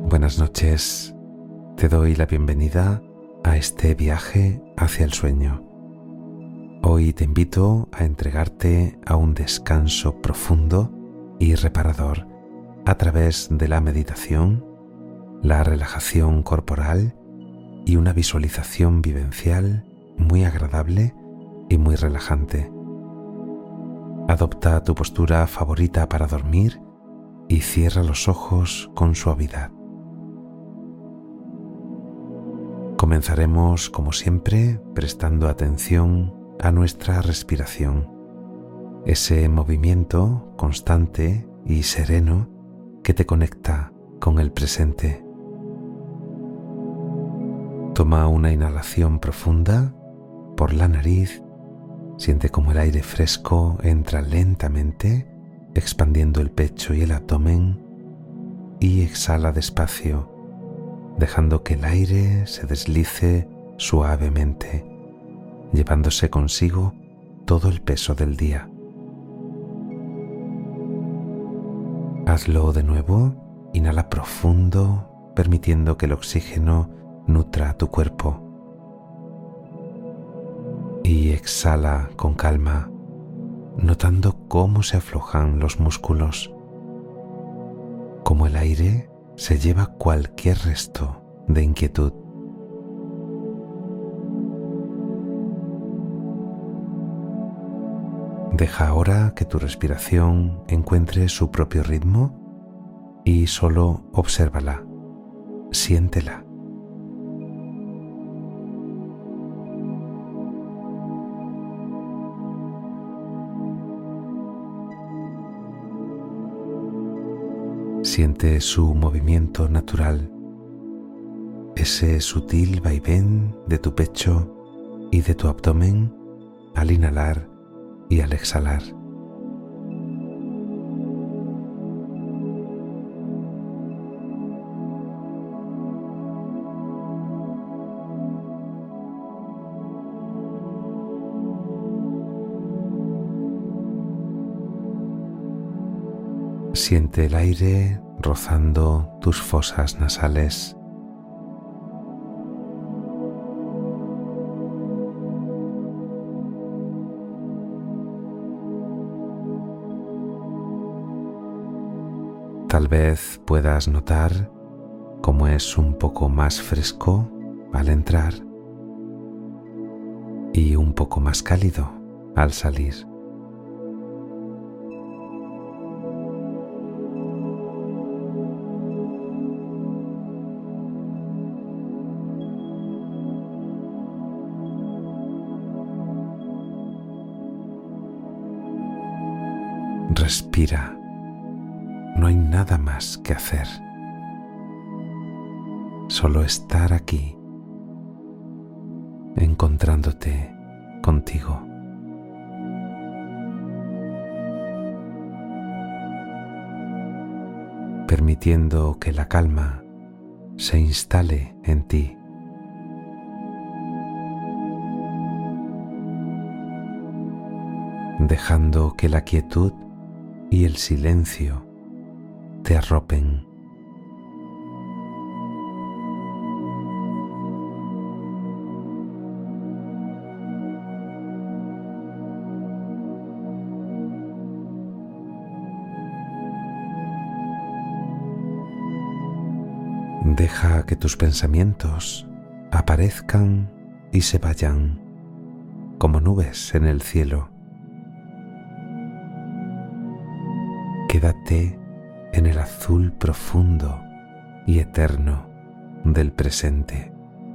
Buenas noches, te doy la bienvenida a este viaje hacia el sueño. Hoy te invito a entregarte a un descanso profundo y reparador a través de la meditación, la relajación corporal y una visualización vivencial muy agradable y muy relajante. Adopta tu postura favorita para dormir y cierra los ojos con suavidad. Comenzaremos, como siempre, prestando atención a nuestra respiración, ese movimiento constante y sereno que te conecta con el presente. Toma una inhalación profunda por la nariz, siente cómo el aire fresco entra lentamente, expandiendo el pecho y el abdomen, y exhala despacio, dejando que el aire se deslice suavemente, llevándose consigo todo el peso del día. Hazlo de nuevo, inhala profundo, permitiendo que el oxígeno nutra tu cuerpo. Y exhala con calma, notando cómo se aflojan los músculos, cómo el aire se lleva cualquier resto de inquietud. Deja ahora que tu respiración encuentre su propio ritmo y solo obsérvala, siéntela. Siente su movimiento natural, ese sutil vaivén de tu pecho y de tu abdomen al inhalar y al exhalar. Siente el aire rozando tus fosas nasales. Tal vez puedas notar cómo es un poco más fresco al entrar y un poco más cálido al salir. Respira. No hay nada más que hacer. Solo estar aquí, encontrándote contigo. Permitiendo que la calma se instale en ti. Dejando que la quietud y el silencio te arropen. Deja que tus pensamientos aparezcan y se vayan como nubes en el cielo. Quédate en el azul profundo y eterno del presente.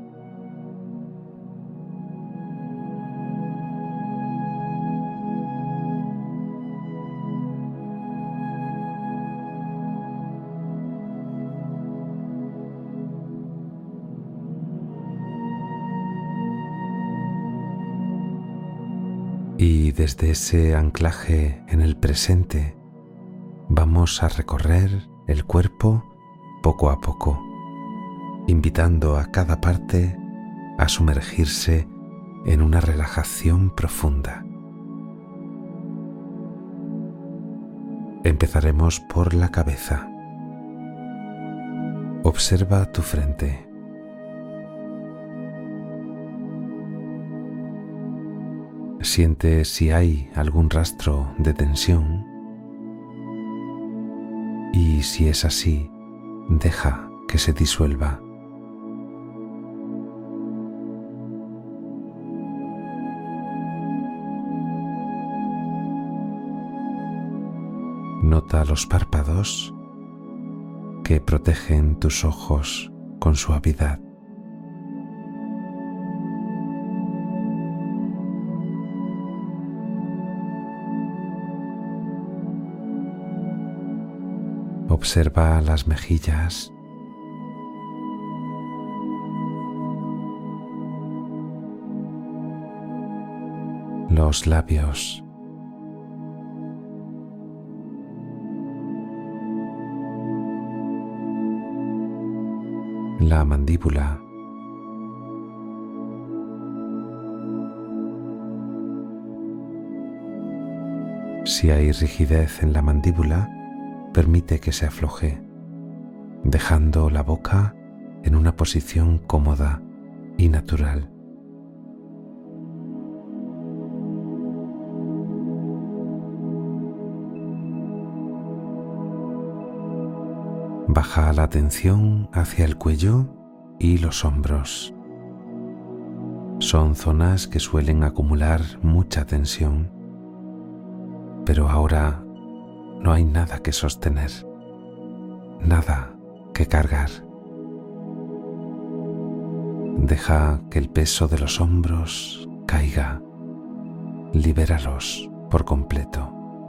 Y desde ese anclaje en el presente, vamos a recorrer el cuerpo poco a poco, invitando a cada parte a sumergirse en una relajación profunda. Empezaremos por la cabeza. Observa tu frente. Siente si hay algún rastro de tensión y si es así, deja que se disuelva. Nota los párpados que protegen tus ojos con suavidad. Observa las mejillas, los labios, la mandíbula, si hay rigidez en la mandíbula, permite que se afloje, dejando la boca en una posición cómoda y natural. Baja la atención hacia el cuello y los hombros. Son zonas que suelen acumular mucha tensión, pero ahora no hay nada que sostener, nada que cargar. Deja que el peso de los hombros caiga, libéralos por completo.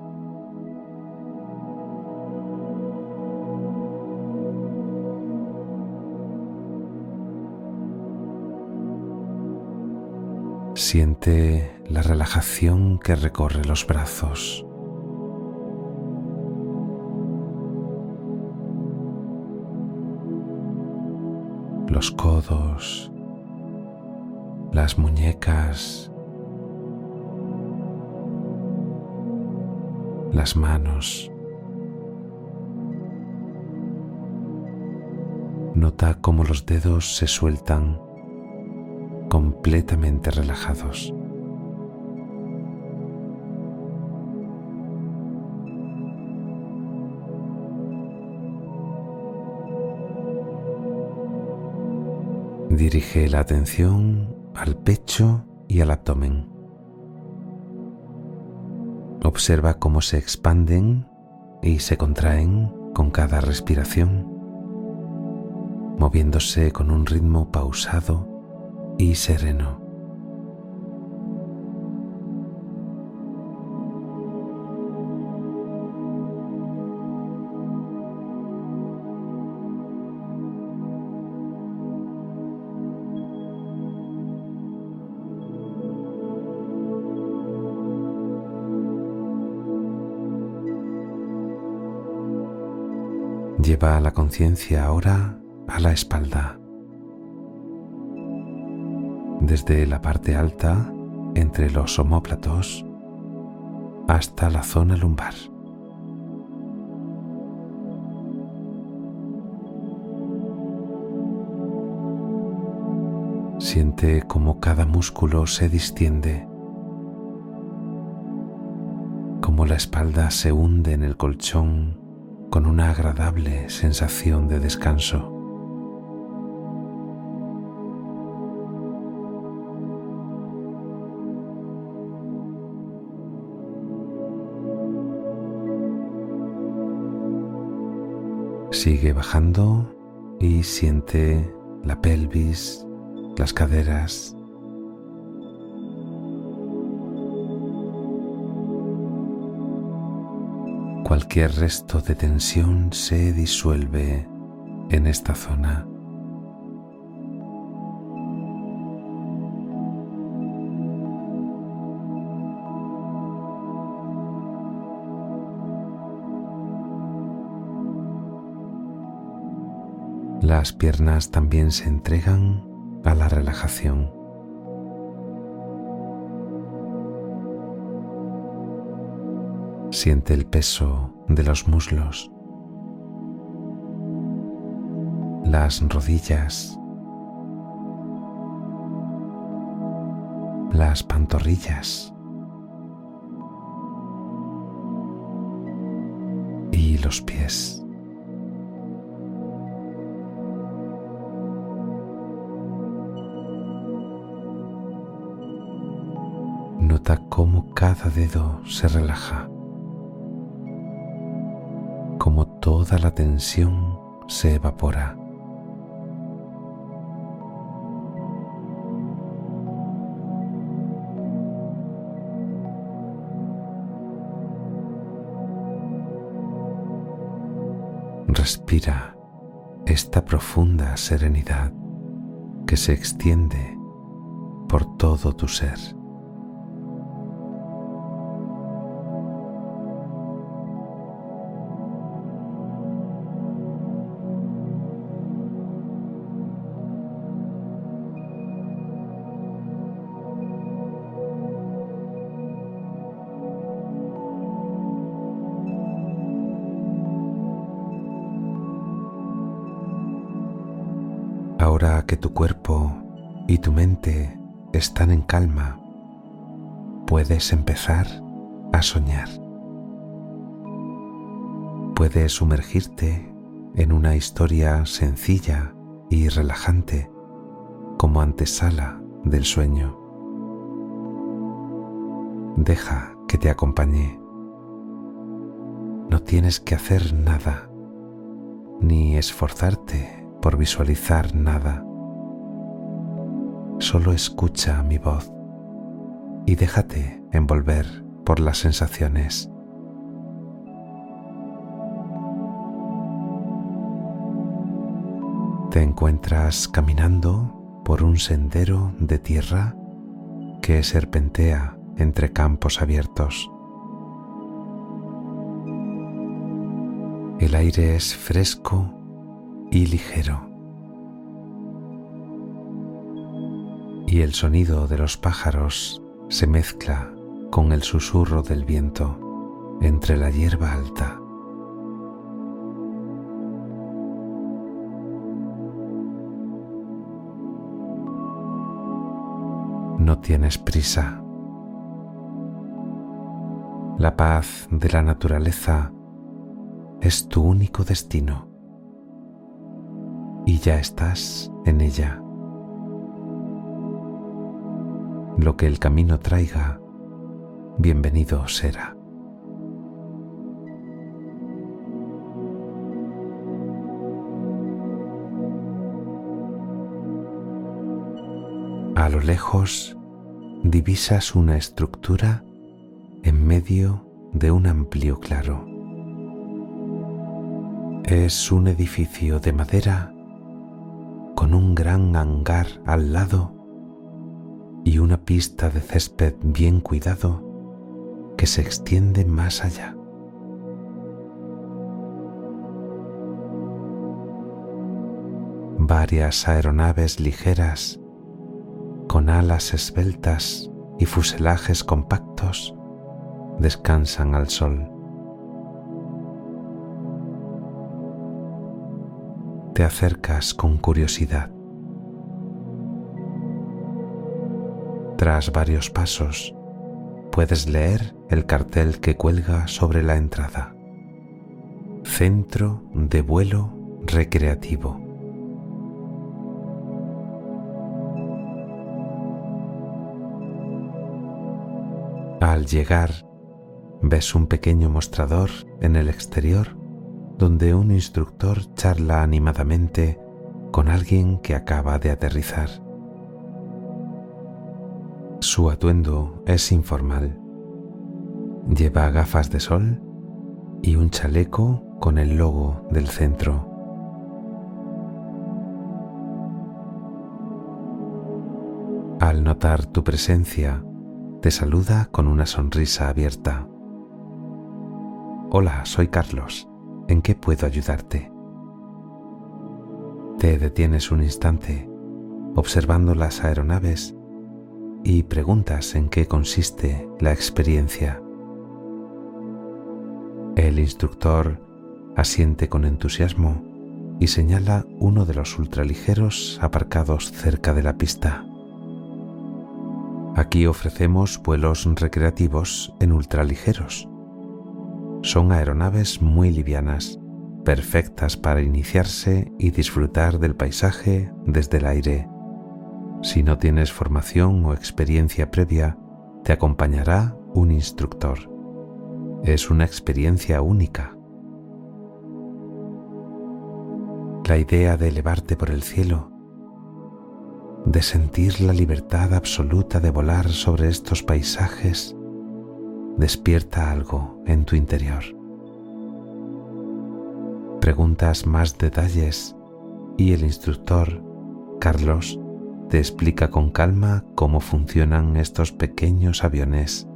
Siente la relajación que recorre los brazos. Los codos, las muñecas, las manos. Nota cómo los dedos se sueltan completamente relajados. Dirige la atención al pecho y al abdomen. Observa cómo se expanden y se contraen con cada respiración, moviéndose con un ritmo pausado y sereno. Lleva la conciencia ahora a la espalda. Desde la parte alta, entre los omóplatos, hasta la zona lumbar. Siente cómo cada músculo se distiende, cómo la espalda se hunde en el colchón con una agradable sensación de descanso. Sigue bajando y siente la pelvis, las caderas. Cualquier resto de tensión se disuelve en esta zona. Las piernas también se entregan a la relajación. Siente el peso de los muslos, las rodillas, las pantorrillas y los pies. Nota cómo cada dedo se relaja, cómo toda la tensión se evapora. Respira esta profunda serenidad que se extiende por todo tu ser. Ahora que tu cuerpo y tu mente están en calma, puedes empezar a soñar. Puedes sumergirte en una historia sencilla y relajante como antesala del sueño. Deja que te acompañe. No tienes que hacer nada, ni esforzarte por visualizar nada. Solo escucha mi voz y déjate envolver por las sensaciones. Te encuentras caminando por un sendero de tierra que serpentea entre campos abiertos. El aire es fresco y ligero, y el sonido de los pájaros se mezcla con el susurro del viento entre la hierba alta. No tienes prisa. La paz de la naturaleza es tu único destino. Y ya estás en ella. Lo que el camino traiga, bienvenido será. A lo lejos divisas una estructura en medio de un amplio claro. Es un edificio de madera con un gran hangar al lado y una pista de césped bien cuidado que se extiende más allá. Varias aeronaves ligeras con alas esbeltas y fuselajes compactos descansan al sol. Te acercas con curiosidad. Tras varios pasos, puedes leer el cartel que cuelga sobre la entrada. Centro de vuelo recreativo. Al llegar, ves un pequeño mostrador en el exterior donde un instructor charla animadamente con alguien que acaba de aterrizar. Su atuendo es informal. Lleva gafas de sol y un chaleco con el logo del centro. Al notar tu presencia, te saluda con una sonrisa abierta. Hola, soy Carlos. ¿En qué puedo ayudarte? Te detienes un instante, observando las aeronaves, y preguntas en qué consiste la experiencia. El instructor asiente con entusiasmo y señala uno de los ultraligeros aparcados cerca de la pista. Aquí ofrecemos vuelos recreativos en ultraligeros. Son aeronaves muy livianas, perfectas para iniciarse y disfrutar del paisaje desde el aire. Si no tienes formación o experiencia previa, te acompañará un instructor. Es una experiencia única. La idea de elevarte por el cielo, de sentir la libertad absoluta de volar sobre estos paisajes, despierta algo en tu interior. Preguntas más detalles y el instructor, Carlos, te explica con calma cómo funcionan estos pequeños aviones.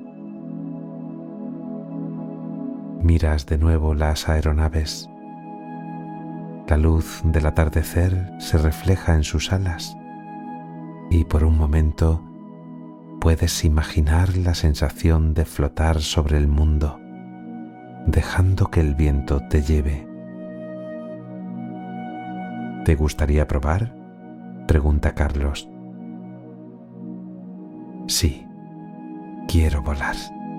Miras de nuevo las aeronaves. La luz del atardecer se refleja en sus alas y por un momento puedes imaginar la sensación de flotar sobre el mundo, dejando que el viento te lleve. ¿Te gustaría probar?, pregunta Carlos. Sí, quiero volar.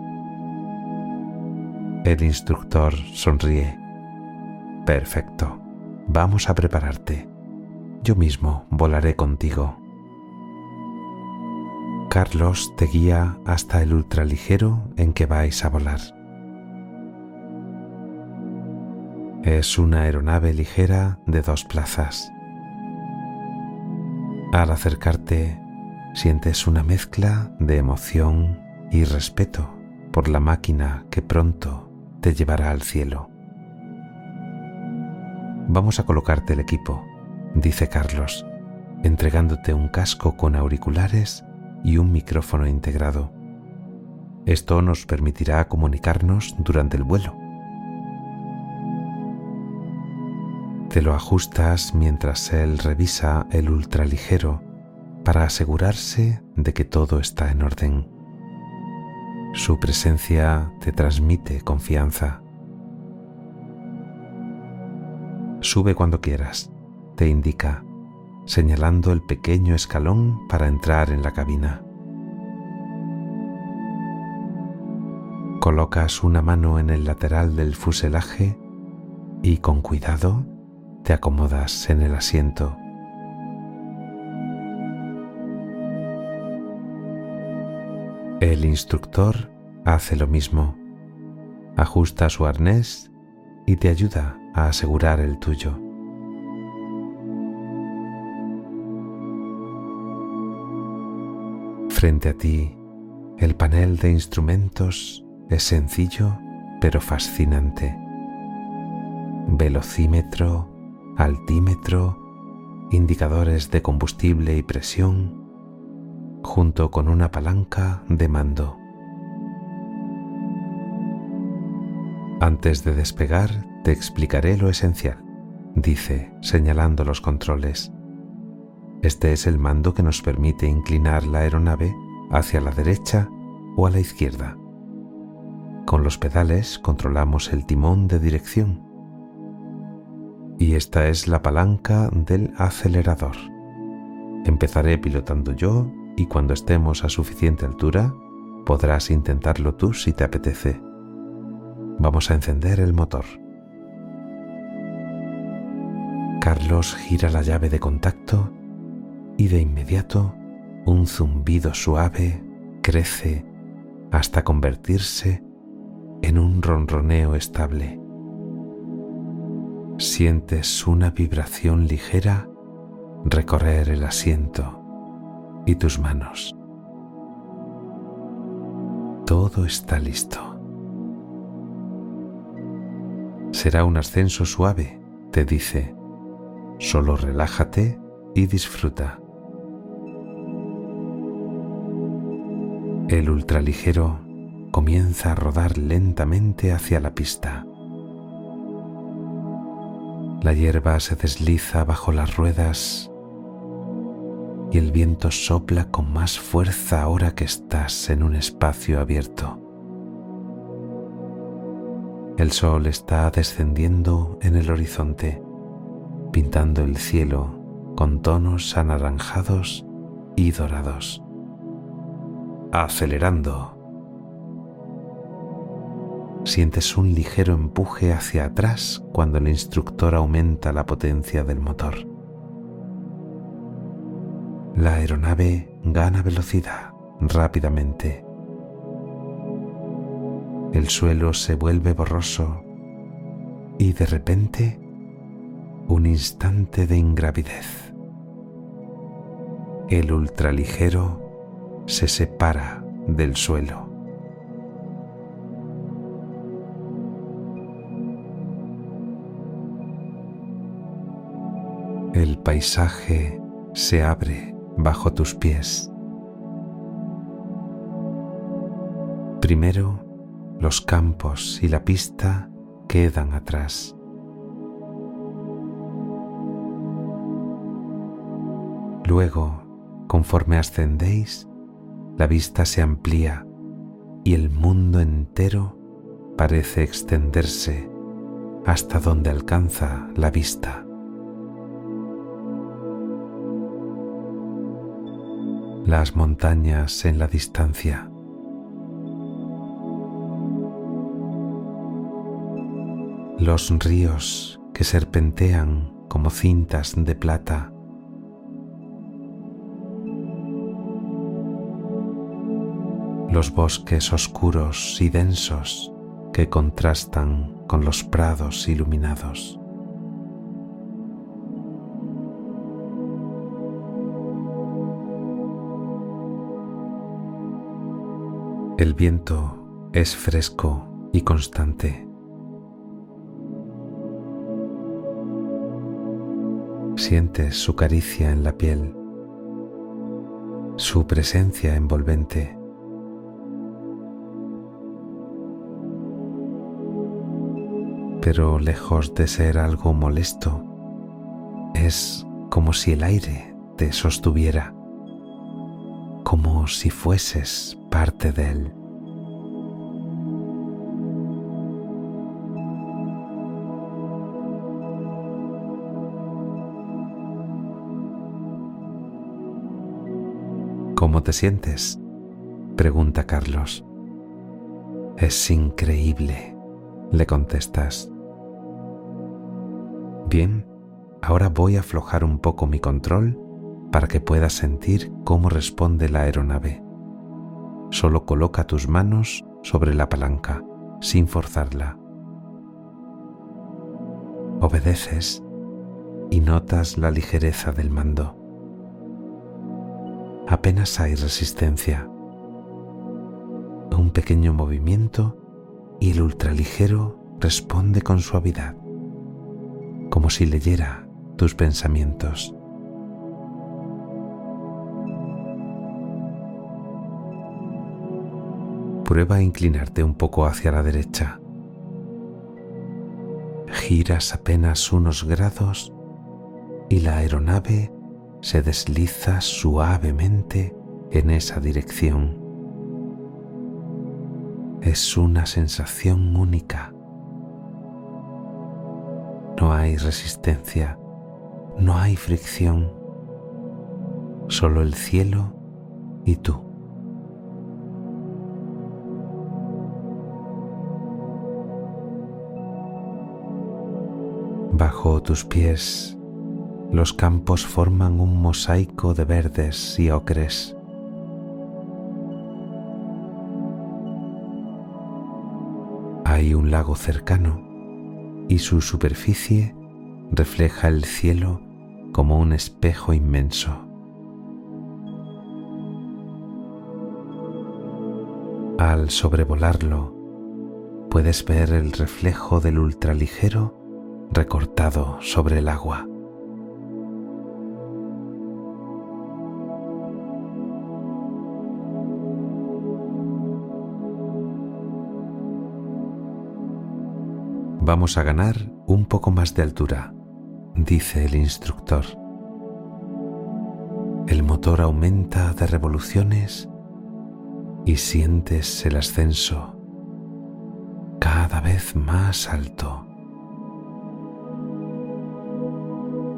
El instructor sonríe. Perfecto, vamos a prepararte. Yo mismo volaré contigo. Carlos te guía hasta el ultraligero en que vais a volar. Es una aeronave ligera de 2 plazas. Al acercarte, sientes una mezcla de emoción y respeto por la máquina que pronto te llevará al cielo. Vamos a colocarte el equipo, dice Carlos, entregándote un casco con auriculares y un micrófono integrado. Esto nos permitirá comunicarnos durante el vuelo. Te lo ajustas mientras él revisa el ultraligero para asegurarse de que todo está en orden. Su presencia te transmite confianza. Sube cuando quieras, te indica, señalando el pequeño escalón para entrar en la cabina. Colocas una mano en el lateral del fuselaje y con cuidado te acomodas en el asiento. El instructor hace lo mismo. Ajusta su arnés y te ayuda a asegurar el tuyo. Frente a ti, el panel de instrumentos es sencillo pero fascinante. Velocímetro, altímetro, indicadores de combustible y presión, junto con una palanca de mando. Antes de despegar, te explicaré lo esencial, dice, señalando los controles. Este es el mando que nos permite inclinar la aeronave hacia la derecha o a la izquierda. Con los pedales controlamos el timón de dirección. Y esta es la palanca del acelerador. Empezaré pilotando yo y cuando estemos a suficiente altura, podrás intentarlo tú si te apetece. Vamos a encender el motor. Carlos gira la llave de contacto y de inmediato un zumbido suave crece hasta convertirse en un ronroneo estable. Sientes una vibración ligera recorrer el asiento y tus manos. Todo está listo. Será un ascenso suave, te dice. Solo relájate y disfruta. El ultraligero comienza a rodar lentamente hacia la pista. La hierba se desliza bajo las ruedas y el viento sopla con más fuerza ahora que estás en un espacio abierto. El sol está descendiendo en el horizonte pintando el cielo con tonos anaranjados y dorados. Acelerando. Sientes un ligero empuje hacia atrás cuando el instructor aumenta la potencia del motor. La aeronave gana velocidad rápidamente. El suelo se vuelve borroso y de repente un instante de ingravidez. El ultraligero se separa del suelo. El paisaje se abre bajo tus pies. Primero, los campos y la pista quedan atrás. Luego, conforme ascendéis, la vista se amplía y el mundo entero parece extenderse hasta donde alcanza la vista. Las montañas en la distancia. Los ríos que serpentean como cintas de plata. Los bosques oscuros y densos que contrastan con los prados iluminados. El viento es fresco y constante. Sientes su caricia en la piel, su presencia envolvente. Pero lejos de ser algo molesto, es como si el aire te sostuviera, como si fueses parte de él. ¿Cómo te sientes?, pregunta Carlos. Es increíble, le contestas. Bien, ahora voy a aflojar un poco mi control para que puedas sentir cómo responde la aeronave. Solo coloca tus manos sobre la palanca, sin forzarla. Obedeces y notas la ligereza del mando. Apenas hay resistencia. Un pequeño movimiento y el ultraligero responde con suavidad, como si leyera tus pensamientos. Prueba a inclinarte un poco hacia la derecha. Giras apenas unos grados y la aeronave se desliza suavemente en esa dirección. Es una sensación única. No hay resistencia, no hay fricción, solo el cielo y tú. Bajo tus pies, los campos forman un mosaico de verdes y ocres. Hay un lago cercano y su superficie refleja el cielo como un espejo inmenso. Al sobrevolarlo, puedes ver el reflejo del ultraligero recortado sobre el agua. Vamos a ganar un poco más de altura, dice el instructor. El motor aumenta de revoluciones y sientes el ascenso cada vez más alto.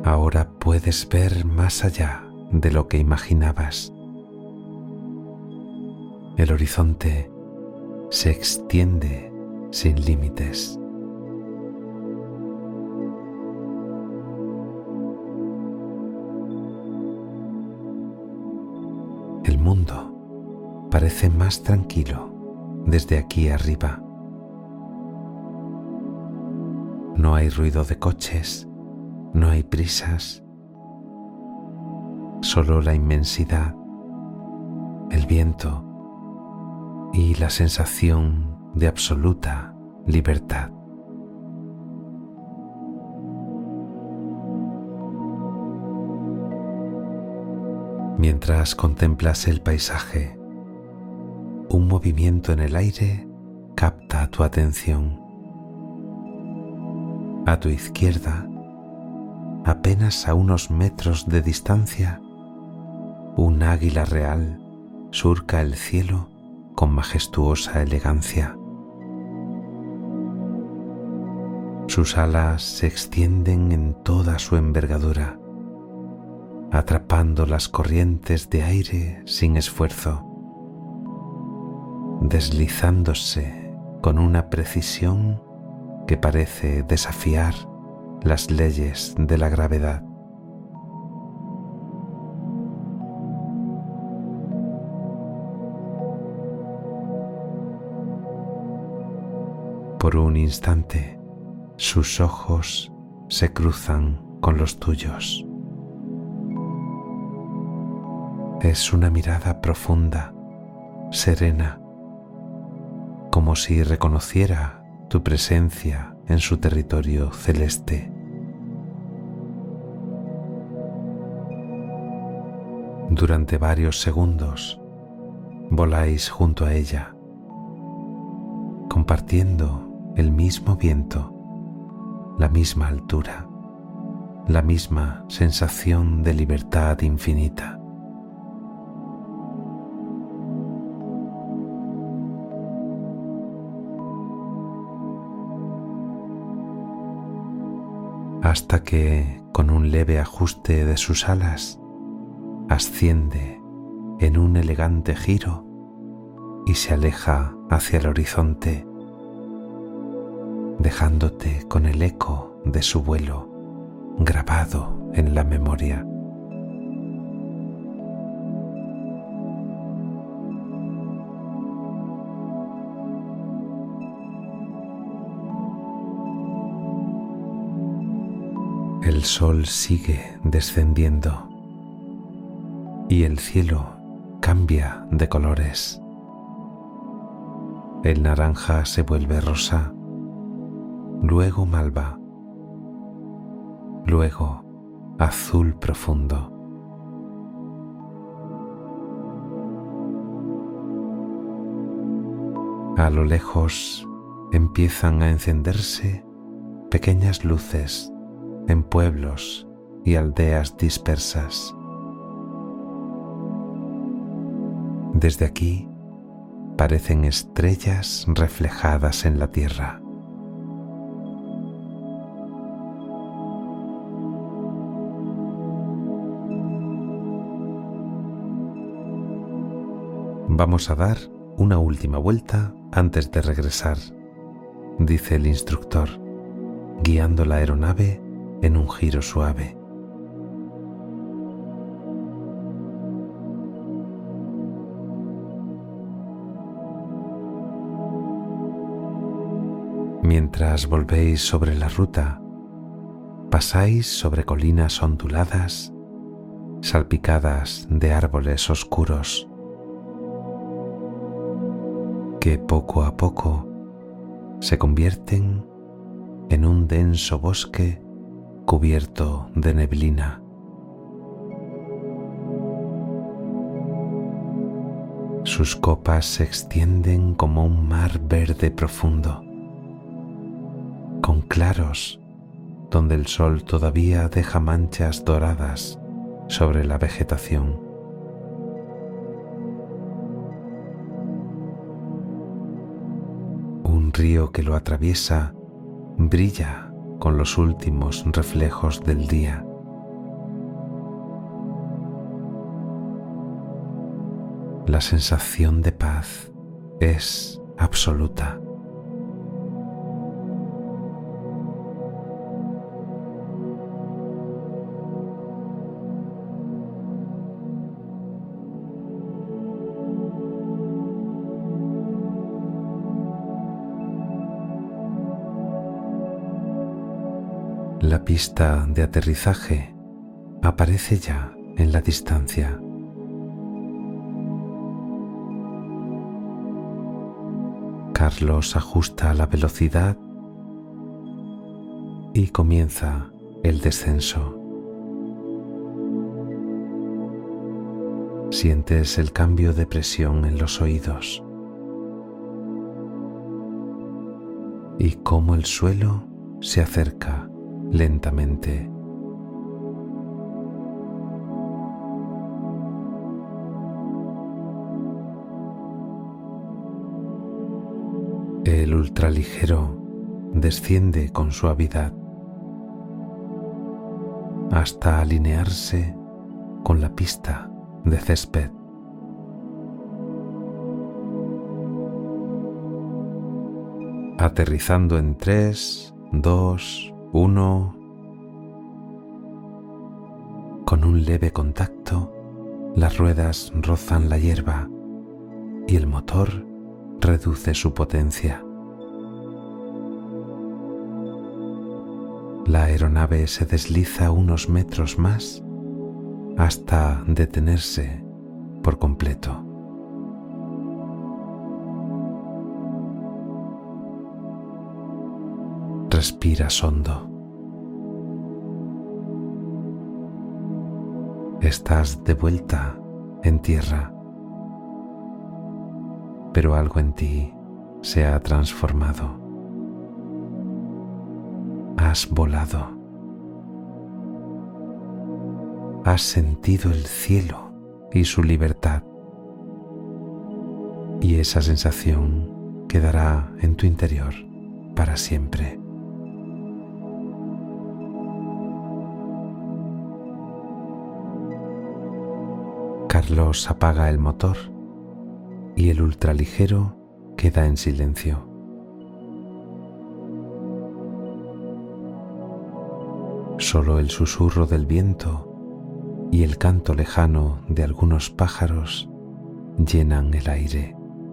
Ahora puedes ver más allá de lo que imaginabas. El horizonte se extiende sin límites. El mundo parece más tranquilo desde aquí arriba. No hay ruido de coches, no hay prisas, solo la inmensidad, el viento y la sensación de absoluta libertad. Mientras contemplas el paisaje, un movimiento en el aire capta tu atención. A tu izquierda, apenas a unos metros de distancia, un águila real surca el cielo con majestuosa elegancia. Sus alas se extienden en toda su envergadura, atrapando las corrientes de aire sin esfuerzo, deslizándose con una precisión que parece desafiar las leyes de la gravedad. Por un instante, sus ojos se cruzan con los tuyos. Es una mirada profunda, serena, como si reconociera tu presencia en su territorio celeste. Durante varios segundos voláis junto a ella, compartiendo el mismo viento, la misma altura, la misma sensación de libertad infinita. Hasta que, con un leve ajuste de sus alas, asciende en un elegante giro y se aleja hacia el horizonte, dejándote con el eco de su vuelo grabado en la memoria. El sol sigue descendiendo y el cielo cambia de colores. El naranja se vuelve rosa, luego malva, luego azul profundo. A lo lejos empiezan a encenderse pequeñas luces en pueblos y aldeas dispersas. Desde aquí parecen estrellas reflejadas en la tierra. Vamos a dar una última vuelta antes de regresar, dice el instructor, guiando la aeronave en un giro suave. Mientras volvéis sobre la ruta, pasáis sobre colinas onduladas, salpicadas de árboles oscuros, que poco a poco se convierten en un denso bosque cubierto de neblina. Sus copas se extienden como un mar verde profundo, con claros donde el sol todavía deja manchas doradas sobre la vegetación. Un río que lo atraviesa brilla con los últimos reflejos del día, la sensación de paz es absoluta. La pista de aterrizaje aparece ya en la distancia. Carlos ajusta la velocidad y comienza el descenso. Sientes el cambio de presión en los oídos y cómo el suelo se acerca lentamente. El ultraligero desciende con suavidad hasta alinearse con la pista de césped. Aterrizando en 3, 2, 1. Con un leve contacto, las ruedas rozan la hierba y el motor reduce su potencia. La aeronave se desliza unos metros más hasta detenerse por completo. Respiras hondo. Estás de vuelta en tierra, pero algo en ti se ha transformado. Has volado. Has sentido el cielo y su libertad, y esa sensación quedará en tu interior para siempre. Carlos apaga el motor y el ultraligero queda en silencio. Solo el susurro del viento y el canto lejano de algunos pájaros llenan el aire.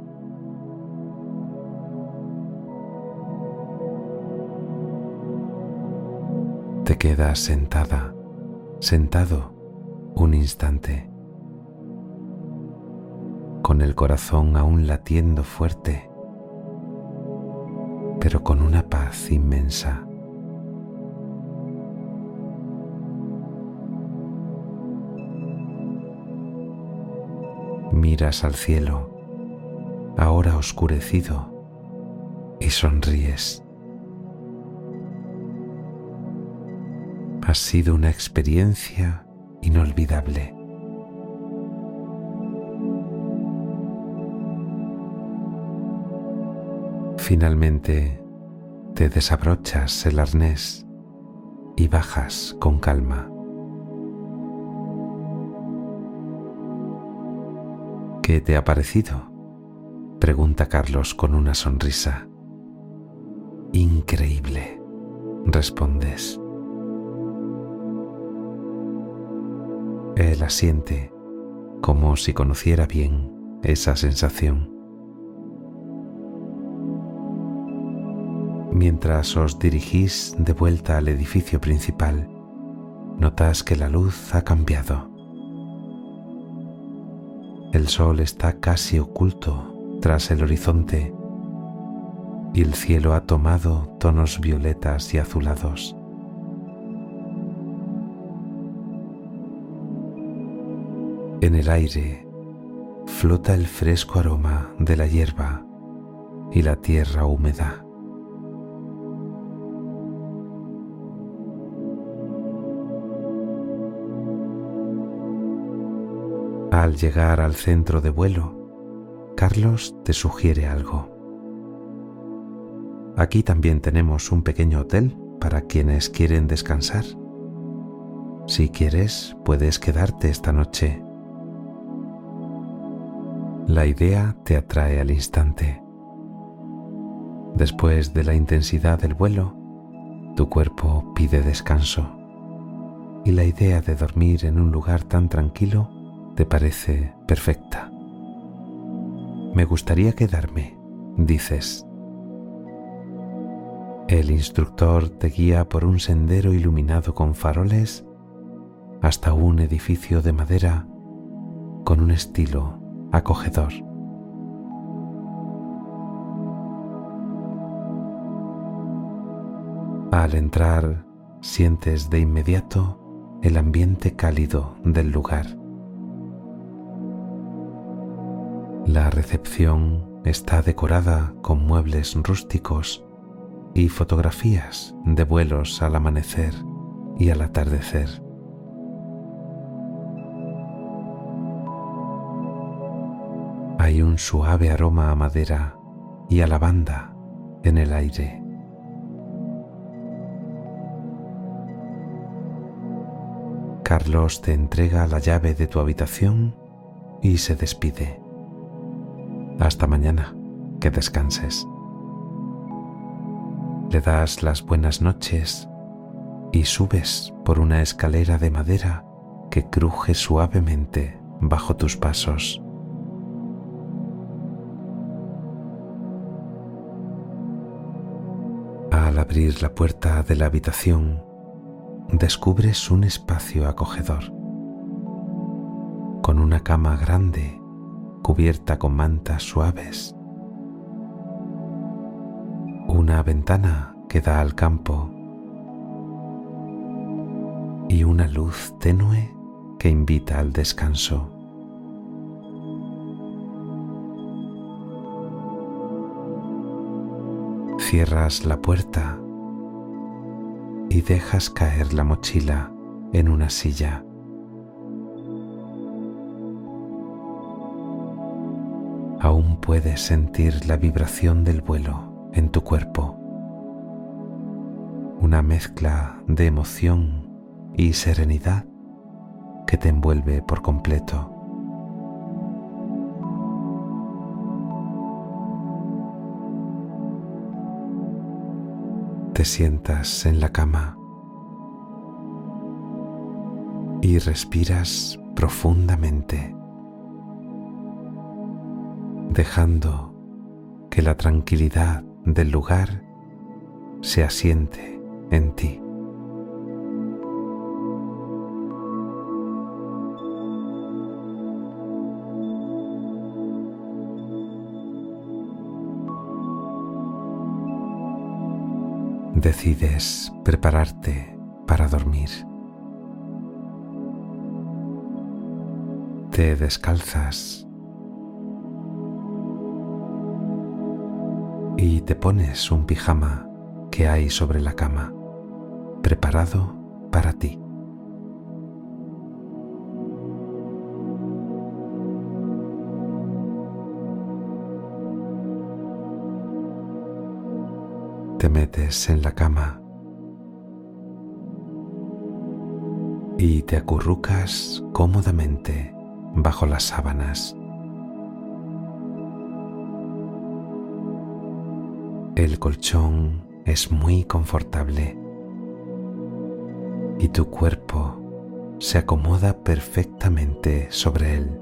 Te quedas sentada, sentado un instante, con el corazón aún latiendo fuerte, pero con una paz inmensa. Miras al cielo, ahora oscurecido, y sonríes. Ha sido una experiencia inolvidable. Finalmente, te desabrochas el arnés y bajas con calma. ¿Qué te ha parecido?, pregunta Carlos con una sonrisa. Increíble, respondes. Él asiente, como si conociera bien esa sensación. Mientras os dirigís de vuelta al edificio principal, notas que la luz ha cambiado. El sol está casi oculto tras el horizonte y el cielo ha tomado tonos violetas y azulados. En el aire flota el fresco aroma de la hierba y la tierra húmeda. Al llegar al centro de vuelo, Carlos te sugiere algo. Aquí también tenemos un pequeño hotel para quienes quieren descansar. Si quieres, puedes quedarte esta noche. La idea te atrae al instante. Después de la intensidad del vuelo, tu cuerpo pide descanso y la idea de dormir en un lugar tan tranquilo te parece perfecta. Me gustaría quedarme, dices. El instructor te guía por un sendero iluminado con faroles hasta un edificio de madera con un estilo acogedor. Al entrar, sientes de inmediato el ambiente cálido del lugar. La recepción está decorada con muebles rústicos y fotografías de vuelos al amanecer y al atardecer. Hay un suave aroma a madera y a lavanda en el aire. Carlos te entrega la llave de tu habitación y se despide. Hasta mañana, que descanses. Le das las buenas noches y subes por una escalera de madera que cruje suavemente bajo tus pasos. Al abrir la puerta de la habitación, descubres un espacio acogedor, con una cama grande cubierta con mantas suaves, una ventana que da al campo y una luz tenue que invita al descanso. Cierras la puerta y dejas caer la mochila en una silla. Aún puedes sentir la vibración del vuelo en tu cuerpo, una mezcla de emoción y serenidad que te envuelve por completo. Te sientas en la cama y respiras profundamente, dejando que la tranquilidad del lugar se asiente en ti. Decides prepararte para dormir. Te descalzas y te pones un pijama que hay sobre la cama, preparado para ti. Te metes en la cama y te acurrucas cómodamente bajo las sábanas. El colchón es muy confortable y tu cuerpo se acomoda perfectamente sobre él.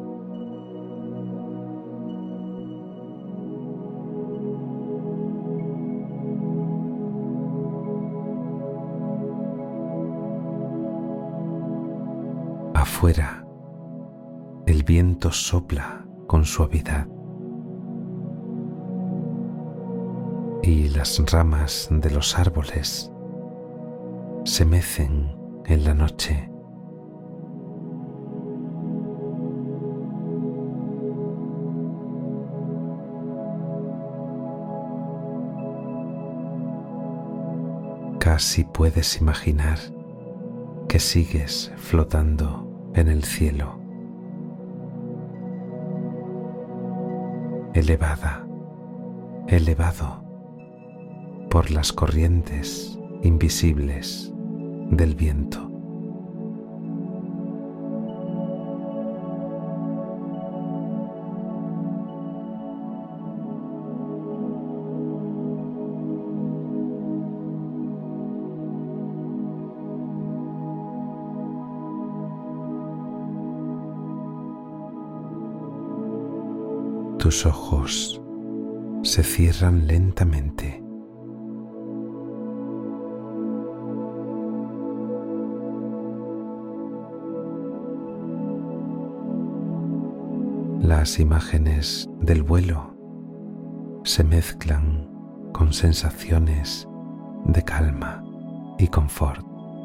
Afuera, el viento sopla con suavidad y las ramas de los árboles se mecen en la noche. Casi puedes imaginar que sigues flotando en el cielo, elevado por las corrientes invisibles del viento. Tus ojos se cierran lentamente. Las imágenes del vuelo se mezclan con sensaciones de calma y confort.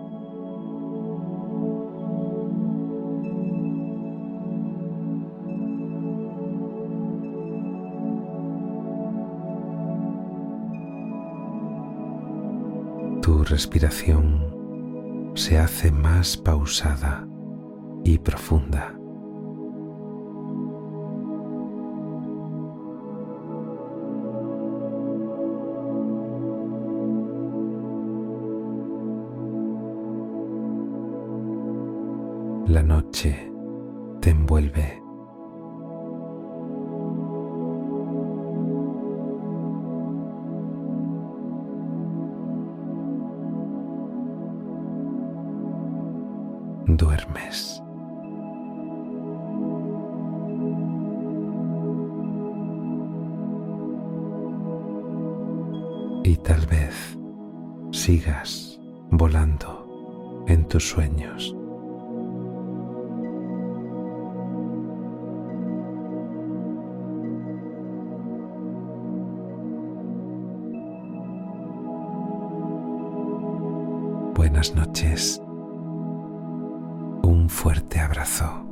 Tu respiración se hace más pausada y profunda. La noche te envuelve. Duermes. Y tal vez sigas volando en tus sueños. Buenas noches. Un fuerte abrazo.